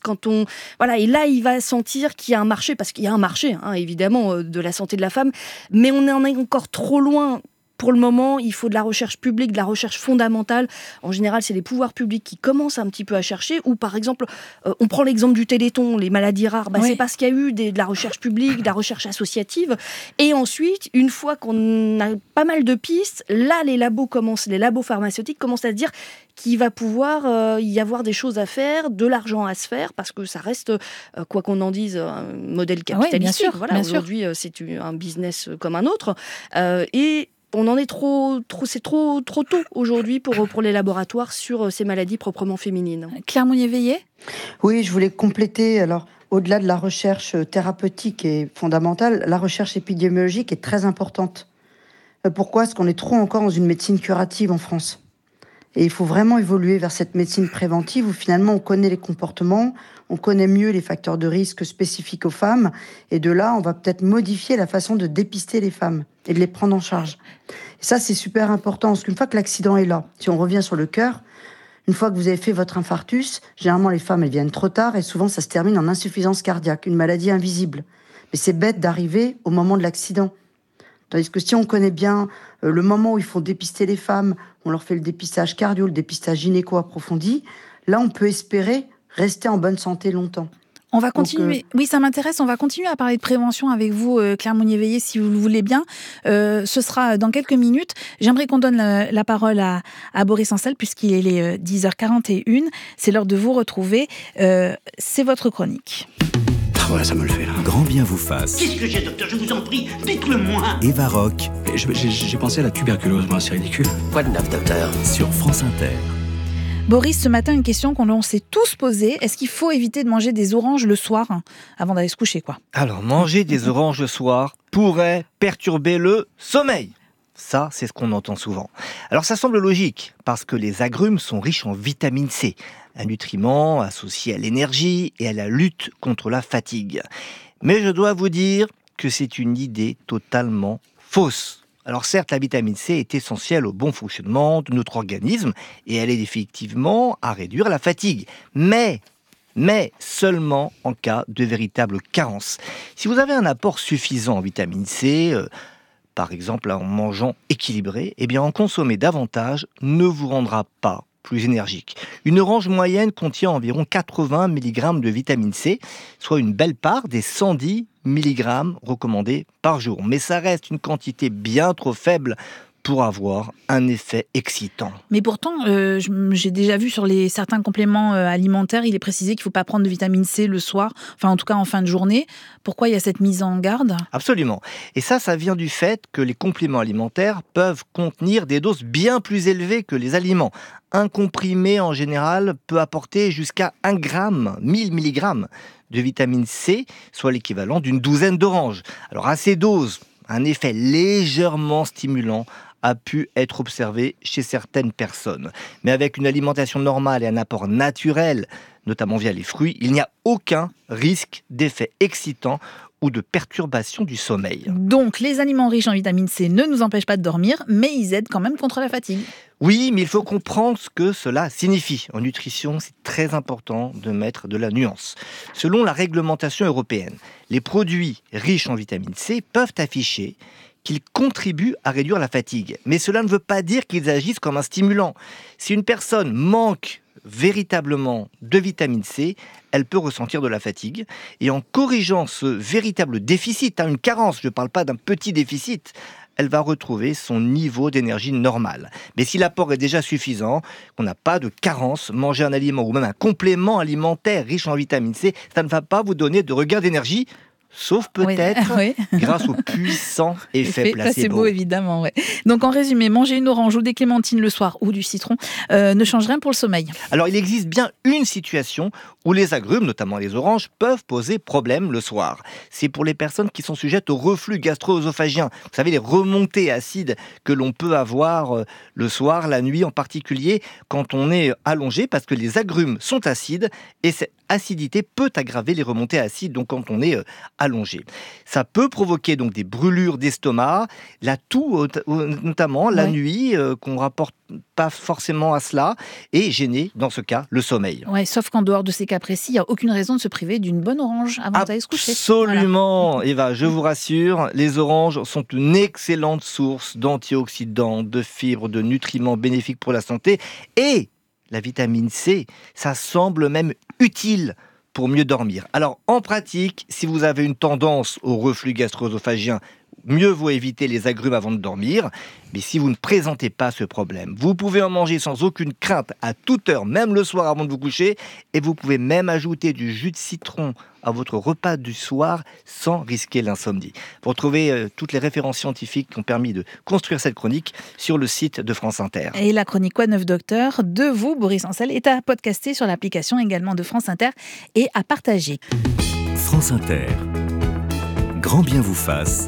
et là, il va sentir qu'il y a un marché, parce qu'il y a un marché, évidemment, de la santé de la femme, mais on en est encore trop loin. Pour le moment, il faut de la recherche publique, de la recherche fondamentale. En général, c'est les pouvoirs publics qui commencent un petit peu à chercher. Ou par exemple, on prend l'exemple du Téléthon, les maladies rares. C'est parce qu'il y a eu de la recherche publique, de la recherche associative. Et ensuite, une fois qu'on a pas mal de pistes, là, les labos pharmaceutiques commencent à se dire qu'il va pouvoir y avoir des choses à faire, de l'argent à se faire, parce que ça reste, quoi qu'on en dise, un modèle capitalistique. Bien sûr. Aujourd'hui, c'est un business comme un autre. Et on en est c'est trop tôt aujourd'hui pour les laboratoires sur ces maladies proprement féminines. Claire Mounier-Veillé ? Oui, je voulais compléter. Alors, au-delà de la recherche thérapeutique et fondamentale, la recherche épidémiologique est très importante. Pourquoi ? Parce qu'on est trop encore dans une médecine curative en France. Et il faut vraiment évoluer vers cette médecine préventive où finalement on connaît les comportements, on connaît mieux les facteurs de risque spécifiques aux femmes. Et de là, on va peut-être modifier la façon de dépister les femmes et de les prendre en charge. Et ça, c'est super important parce qu'une fois que l'accident est là, si on revient sur le cœur, une fois que vous avez fait votre infarctus, généralement les femmes, elles viennent trop tard et souvent ça se termine en insuffisance cardiaque, une maladie invisible. Mais c'est bête d'arriver au moment de l'accident. Tandis que si on connaît bien le moment où il faut dépister les femmes, on leur fait le dépistage cardio, le dépistage gynéco approfondi, là on peut espérer rester en bonne santé longtemps. On va continuer. Oui, ça m'intéresse. On va continuer à parler de prévention avec vous, Claire Mounier-Veillé, si vous le voulez bien. Ce sera dans quelques minutes. J'aimerais qu'on donne la parole à Boris Ancel, puisqu'il est les 10h41. C'est l'heure de vous retrouver. C'est votre chronique. Voilà, ça me le fait là. Grand bien vous fasse. Qu'est-ce que j'ai, docteur? Je vous en prie, dites-le-moi. Eva Rock. J'ai pensé à la tuberculose, moi, c'est ridicule. Quoi de neuf, docteur? Sur France Inter. Boris, ce matin, une question qu'on s'est tous posée. Est-ce qu'il faut éviter de manger des oranges le soir, avant d'aller se coucher, quoi? Alors, manger des oranges le soir pourrait perturber le sommeil. Ça, c'est ce qu'on entend souvent. Alors, ça semble logique, parce que les agrumes sont riches en vitamine C, un nutriment associé à l'énergie et à la lutte contre la fatigue. Mais je dois vous dire que c'est une idée totalement fausse. Alors certes, la vitamine C est essentielle au bon fonctionnement de notre organisme et elle aide effectivement à réduire la fatigue. Mais seulement en cas de véritable carence. Si vous avez un apport suffisant en vitamine C, par exemple en mangeant équilibré, eh bien en consommer davantage ne vous rendra pas plus énergique. Une orange moyenne contient environ 80 mg de vitamine C, soit une belle part des 110 mg recommandés par jour. Mais ça reste une quantité bien trop faible pour avoir un effet excitant. Mais pourtant, j'ai déjà vu sur certains compléments alimentaires, il est précisé qu'il ne faut pas prendre de vitamine C le soir, enfin en tout cas en fin de journée. Pourquoi il y a cette mise en garde? Absolument. Et ça vient du fait que les compléments alimentaires peuvent contenir des doses bien plus élevées que les aliments. Un comprimé, en général, peut apporter jusqu'à 1 gramme, 1000 mg de vitamine C, soit l'équivalent d'une douzaine d'oranges. Alors à ces doses, un effet légèrement stimulant a pu être observé chez certaines personnes. Mais avec une alimentation normale et un apport naturel, notamment via les fruits, il n'y a aucun risque d'effet excitant ou de perturbation du sommeil. Donc, les aliments riches en vitamine C ne nous empêchent pas de dormir, mais ils aident quand même contre la fatigue. Oui, mais il faut comprendre ce que cela signifie. En nutrition, c'est très important de mettre de la nuance. Selon la réglementation européenne, les produits riches en vitamine C peuvent afficher qu'ils contribuent à réduire la fatigue. Mais cela ne veut pas dire qu'ils agissent comme un stimulant. Si une personne manque véritablement de vitamine C, elle peut ressentir de la fatigue. Et en corrigeant ce véritable déficit, une carence, je ne parle pas d'un petit déficit, elle va retrouver son niveau d'énergie normal. Mais si l'apport est déjà suffisant, qu'on n'a pas de carence, manger un aliment ou même un complément alimentaire riche en vitamine C, ça ne va pas vous donner de regain d'énergie, sauf peut-être grâce au puissant effet placebo. Évidemment, ouais. Donc en résumé, manger une orange ou des clémentines le soir ou du citron ne change rien pour le sommeil. Alors il existe bien une situation où les agrumes, notamment les oranges, peuvent poser problème le soir. C'est pour les personnes qui sont sujettes au reflux gastro-œsophagien. Vous savez, les remontées acides que l'on peut avoir le soir, la nuit en particulier, quand on est allongé, parce que les agrumes sont acides et cette acidité peut aggraver les remontées acides, donc quand on est allongé. Ça peut provoquer donc des brûlures d'estomac, la toux notamment la nuit, qu'on rapporte pas forcément à cela, et gêner dans ce cas le sommeil. Ouais, sauf qu'en dehors de ces cas précis, il n'y a aucune raison de se priver d'une bonne orange avant d'aller se coucher. Absolument, voilà. Eva, je vous rassure, les oranges sont une excellente source d'antioxydants, de fibres, de nutriments bénéfiques pour la santé, et la vitamine C, ça semble même utile pour mieux dormir. Alors, en pratique, si vous avez une tendance au reflux gastro-œsophagien, mieux vaut éviter les agrumes avant de dormir. Mais si vous ne présentez pas ce problème, vous pouvez en manger sans aucune crainte à toute heure, même le soir avant de vous coucher. Et vous pouvez même ajouter du jus de citron à votre repas du soir sans risquer l'insomnie. Vous retrouvez toutes les références scientifiques qui ont permis de construire cette chronique sur le site de France Inter. Et la chronique Quoi de neuf, docteur, de vous, Boris Ancel, est à podcaster sur l'application également de France Inter et à partager. France Inter. Grand bien vous fasse.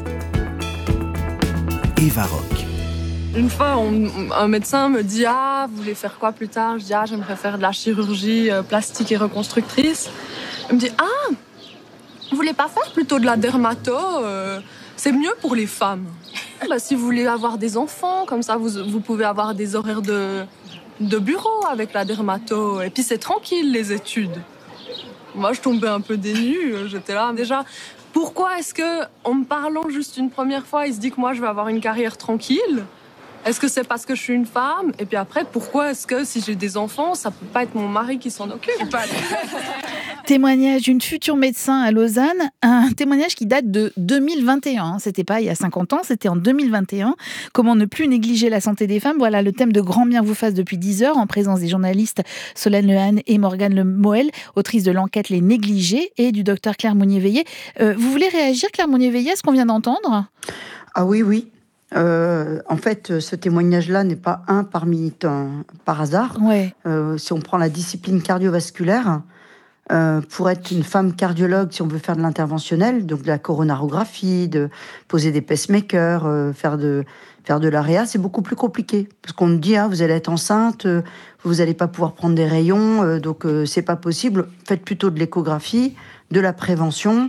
Eva Rock. Une fois, un médecin me dit « Ah, vous voulez faire quoi plus tard ?» Je dis « Ah, j'aimerais faire de la chirurgie plastique et reconstructrice. » Il me dit « Ah, vous voulez pas faire plutôt de la dermato c'est mieux pour les femmes. » Si vous voulez avoir des enfants, comme ça, vous pouvez avoir des horaires de bureau avec la dermato. Et puis c'est tranquille, les études. Moi, je tombais un peu dénue. J'étais là déjà... Pourquoi est-ce que, en me parlant juste une première fois, il se dit que moi, je vais avoir une carrière tranquille ? Est-ce que c'est parce que je suis une femme ? Et puis après, pourquoi est-ce que, si j'ai des enfants, ça peut pas être mon mari qui s'en occupe ? Témoignage d'une future médecin à Lausanne, un témoignage qui date de 2021. C'était pas il y a 50 ans, c'était en 2021. Comment ne plus négliger la santé des femmes? Voilà le thème de Grand Bien vous fasse depuis 10 heures, en présence des journalistes Solène Lehane et Morgane Le Moël, autrice de l'enquête Les Négligés, et du docteur Claire Monnier-Veillé. Vous voulez réagir, Claire Monnier-Veillé, à ce qu'on vient d'entendre? Ah oui. En fait, ce témoignage-là n'est pas un parmi par hasard. Ouais. Si on prend la discipline cardiovasculaire, pour être une femme cardiologue, si on veut faire de l'interventionnel, donc de la coronarographie, de poser des pacemakers, faire de l'AREA, c'est beaucoup plus compliqué. Parce qu'on me dit, vous allez être enceinte, vous n'allez pas pouvoir prendre des rayons, donc c'est pas possible. Faites plutôt de l'échographie, de la prévention,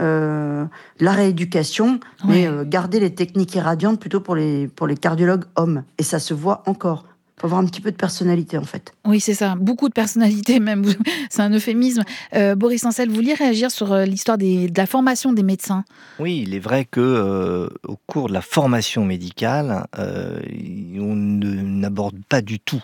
la rééducation, mais gardez les techniques irradiantes plutôt pour les cardiologues hommes. Et ça se voit encore. Il faut avoir un petit peu de personnalité, en fait. Oui, c'est ça. Beaucoup de personnalité, même. C'est un euphémisme. Boris Ancel, vous vouliez réagir sur l'histoire de la formation des médecins? Oui, il est vrai que au cours de la formation médicale, on n'aborde pas du tout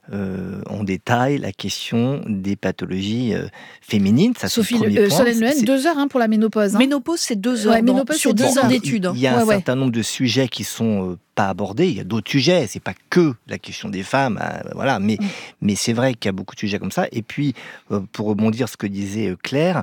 en détail la question des pathologies féminines. Ça, Sophie Solène Lehane, 2 heures pour la ménopause. Ménopause, c'est 2 heures sur 10 ans d'études. Il y a un certain nombre de sujets qui sont pas abordés. Il y a d'autres sujets. C'est pas que la question des femmes, voilà. Mais c'est vrai qu'il y a beaucoup de sujets comme ça. Et puis, pour rebondir sur ce que disait Claire,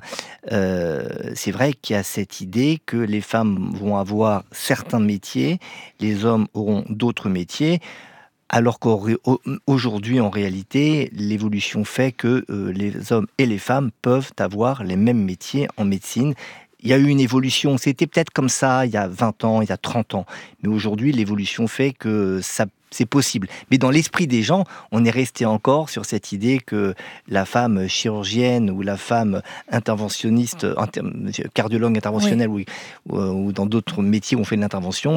c'est vrai qu'il y a cette idée que les femmes vont avoir certains métiers, les hommes auront d'autres métiers. Alors qu'aujourd'hui, en réalité, l'évolution fait que les hommes et les femmes peuvent avoir les mêmes métiers en médecine. Il y a eu une évolution, c'était peut-être comme ça il y a 20 ans, il y a 30 ans. Mais aujourd'hui, l'évolution fait que c'est possible. Mais dans l'esprit des gens, on est resté encore sur cette idée que la femme chirurgienne ou la femme interventionniste, cardiologue interventionnelle, ou dans d'autres métiers où on fait de l'intervention,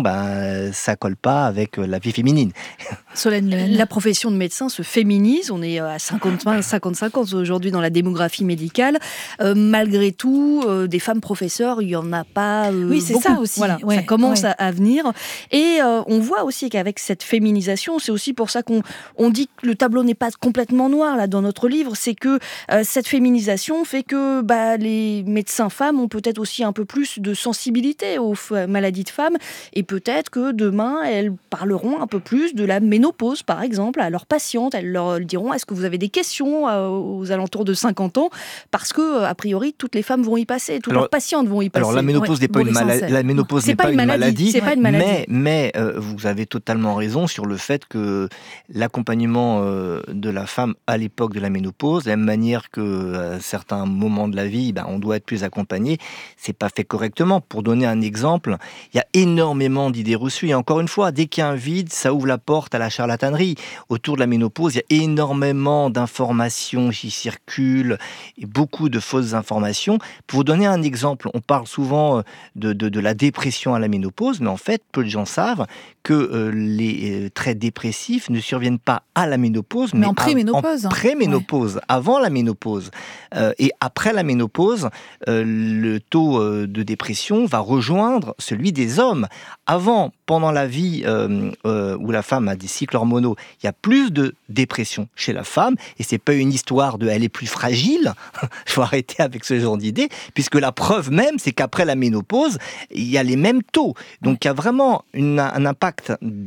ça colle pas avec la vie féminine. Solène Lehane, la profession de médecin se féminise. On est à 55 ans aujourd'hui dans la démographie médicale. Malgré tout, des femmes professeurs, il y en a pas oui, c'est beaucoup. ça aussi. Voilà, ça commence à venir. Et on voit aussi qu'avec cette féminisation, c'est aussi pour ça qu'on dit que le tableau n'est pas complètement noir là dans notre livre. C'est que cette féminisation fait que les médecins femmes ont peut-être aussi un peu plus de sensibilité aux maladies de femmes, et peut-être que demain elles parleront un peu plus de la ménopause, par exemple, à leurs patientes. Elles leur diront: est-ce que vous avez des questions aux alentours de 50 ans? Parce que a priori toutes les femmes vont y passer, toutes leurs patientes vont y passer. Alors la ménopause n'est pas une maladie. La ménopause n'est pas une maladie. C'est pas une maladie. Mais vous avez totalement raison sur le fait que l'accompagnement de la femme à l'époque de la ménopause, de la même manière qu'à certains moments de la vie, on doit être plus accompagné, c'est pas fait correctement. Pour donner un exemple, il y a énormément d'idées reçues. Et encore une fois, dès qu'il y a un vide, ça ouvre la porte à la charlatanerie. Autour de la ménopause, il y a énormément d'informations qui circulent et beaucoup de fausses informations. Pour vous donner un exemple, on parle souvent de la dépression à la ménopause, mais en fait, peu de gens savent que les traits dépressifs ne surviennent pas à la ménopause, mais en préménopause. En préménopause, avant la ménopause. Et après la ménopause, le taux de dépression va rejoindre celui des hommes. Avant, pendant la vie où la femme a des cycles hormonaux, il y a plus de dépression chez la femme, et c'est pas une histoire de elle est plus fragile. Il faut arrêter avec ce genre d'idée, puisque la preuve même, c'est qu'après la ménopause, il y a les mêmes taux. Donc il y a vraiment un impact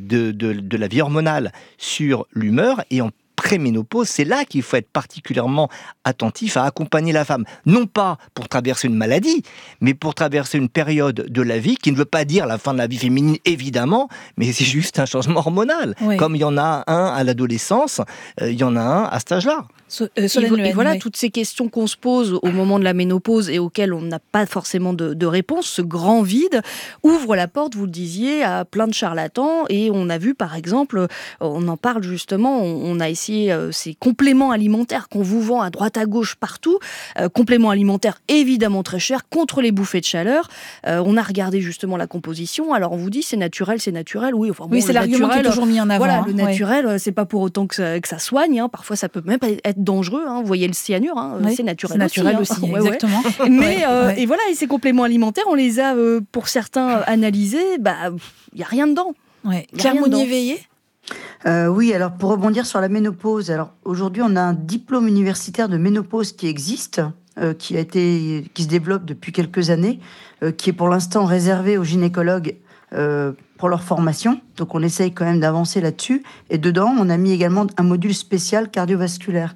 de la vie hormonale sur l'humeur, et en préménopause, c'est là qu'il faut être particulièrement attentif à accompagner la femme. Non pas pour traverser une maladie, mais pour traverser une période de la vie qui ne veut pas dire la fin de la vie féminine, évidemment, mais c'est juste un changement hormonal. Oui. Comme il y en a un à l'adolescence, il y en a un à cet âge-là. Et voilà, toutes ces questions qu'on se pose au moment de la ménopause et auxquelles on n'a pas forcément de réponse, ce grand vide ouvre la porte, vous le disiez, à plein de charlatans. Et on a vu, par exemple, on en parle justement, on a essayé ces compléments alimentaires qu'on vous vend à droite à gauche partout, compléments alimentaires évidemment très chers, contre les bouffées de chaleur. On a regardé justement la composition, alors on vous dit c'est naturel, oui. Enfin, oui, c'est l'argument qui est toujours mis en avant. Voilà, le naturel, c'est pas pour autant que ça soigne, parfois ça peut même être dangereux, vous voyez le cyanure, c'est naturel aussi, exactement. Mais et voilà, et ces compléments alimentaires, on les a pour certains analysés, il n'y a rien dedans. Claire Monnier-Veillé. Oui, alors pour rebondir sur la ménopause, alors aujourd'hui on a un diplôme universitaire de ménopause qui existe, qui se développe depuis quelques années, qui est pour l'instant réservé aux gynécologues pour leur formation. Donc on essaye quand même d'avancer là-dessus. Et dedans, on a mis également un module spécial cardiovasculaire.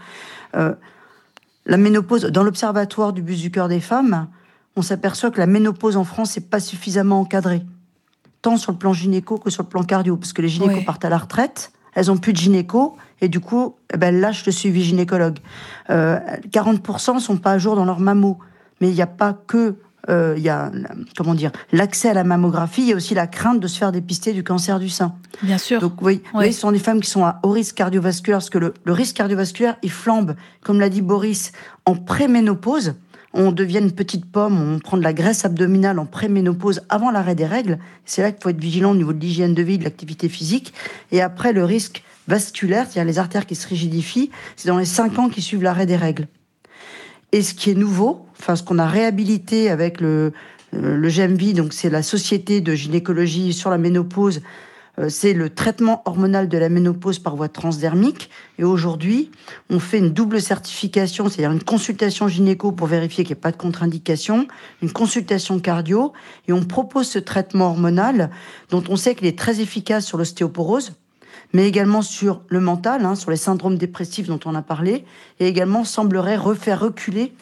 La ménopause, dans l'Observatoire du buste du cœur des femmes, on s'aperçoit que la ménopause en France n'est pas suffisamment encadrée, tant sur le plan gynéco que sur le plan cardio, parce que les gynécos partent à la retraite, elles n'ont plus de gynéco, et du coup, elles lâchent le suivi gynécologue. 40% ne sont pas à jour dans leur mammo, mais il n'y a pas que l'accès à la mammographie, il y a aussi la crainte de se faire dépister du cancer du sein. Bien sûr. Donc oui, ce sont des femmes qui sont à haut risque cardiovasculaire, parce que le risque cardiovasculaire, il flambe, comme l'a dit Boris, en préménopause. On devient une petite pomme, on prend de la graisse abdominale en préménopause avant l'arrêt des règles. C'est là qu'il faut être vigilant au niveau de l'hygiène de vie, de l'activité physique. Et après, le risque vasculaire, c'est-à-dire les artères qui se rigidifient, c'est dans les 5 ans qui suivent l'arrêt des règles. Et ce qui est nouveau, ce qu'on a réhabilité avec le GEMVI, donc c'est la Société de gynécologie sur la ménopause, c'est le traitement hormonal de la ménopause par voie transdermique. Et aujourd'hui, on fait une double certification, c'est-à-dire une consultation gynéco pour vérifier qu'il n'y a pas de contre-indication, une consultation cardio, et on propose ce traitement hormonal dont on sait qu'il est très efficace sur l'ostéoporose, mais également sur le mental, sur les syndromes dépressifs dont on a parlé, et également semblerait faire reculer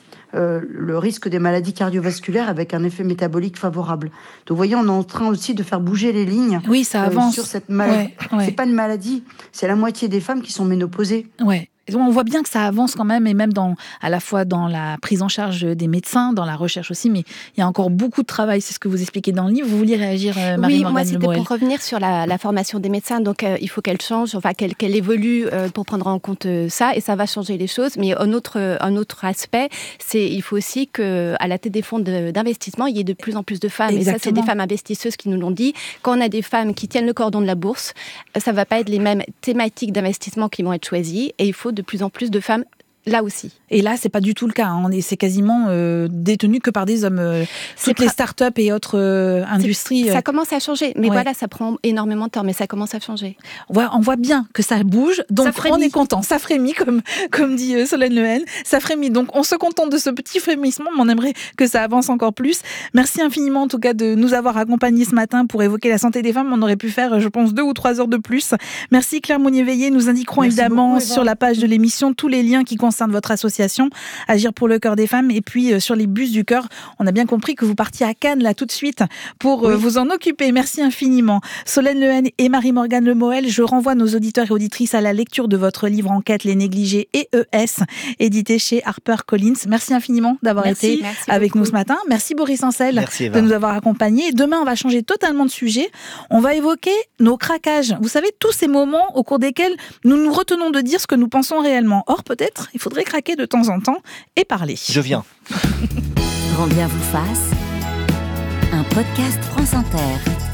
le risque des maladies cardiovasculaires avec un effet métabolique favorable. Donc, vous voyez, on est en train aussi de faire bouger les lignes. Oui, ça avance. Sur cette maladie. Ouais. C'est pas une maladie, c'est la moitié des femmes qui sont ménopausées. Ouais. On voit bien que ça avance quand même, et même à la fois dans la prise en charge des médecins, dans la recherche aussi, mais il y a encore beaucoup de travail, c'est ce que vous expliquez dans le livre. Vous vouliez réagir, Marie-Morgane Lemoël? Oui, moi c'était pour revenir sur la formation des médecins, donc il faut qu'elle change, qu'elle évolue pour prendre en compte ça, et ça va changer les choses. Mais un autre aspect, il faut aussi qu'à la tête des fonds d'investissement, il y ait de plus en plus de femmes. Exactement. Et ça, c'est des femmes investisseuses qui nous l'ont dit. Quand on a des femmes qui tiennent le cordon de la bourse, ça ne va pas être les mêmes thématiques d'investissement qui vont être choisies, et il faut de plus en plus de femmes là aussi. Et là, c'est pas du tout le cas. C'est quasiment détenu que par des hommes. Toutes les start-up et autres industries. Ça commence à changer. Mais voilà, ça prend énormément de temps, mais ça commence à changer. On voit bien que ça bouge, donc on est content. Ça frémit, comme dit Solène Lehen. Ça frémit. Donc on se contente de ce petit frémissement, mais on aimerait que ça avance encore plus. Merci infiniment, en tout cas, de nous avoir accompagnés ce matin pour évoquer la santé des femmes. On aurait pu faire, je pense, 2 ou 3 heures de plus. Merci Claire Monnier-Veillé. Nous indiquerons évidemment sur la page de l'émission tous les liens qui concernent votre association Agir pour le cœur des femmes, et puis sur les bus du cœur, on a bien compris que vous partiez à Cannes là tout de suite pour vous en occuper. Merci infiniment Solène Lehen et Marie-Morgane Lemoël. Je renvoie nos auditeurs et auditrices à la lecture de votre livre Enquête, les négligés EES, édité chez HarperCollins. Merci infiniment d'avoir été avec nous ce matin. Merci Boris Ancel de nous avoir accompagnés. Demain, on va changer totalement de sujet. On va évoquer nos craquages. Vous savez, tous ces moments au cours desquels nous nous retenons de dire ce que nous pensons réellement. Or, peut-être, il faudrait craquer de temps en temps et parler. Je viens. Grand bien vous fasse. Un podcast France Inter.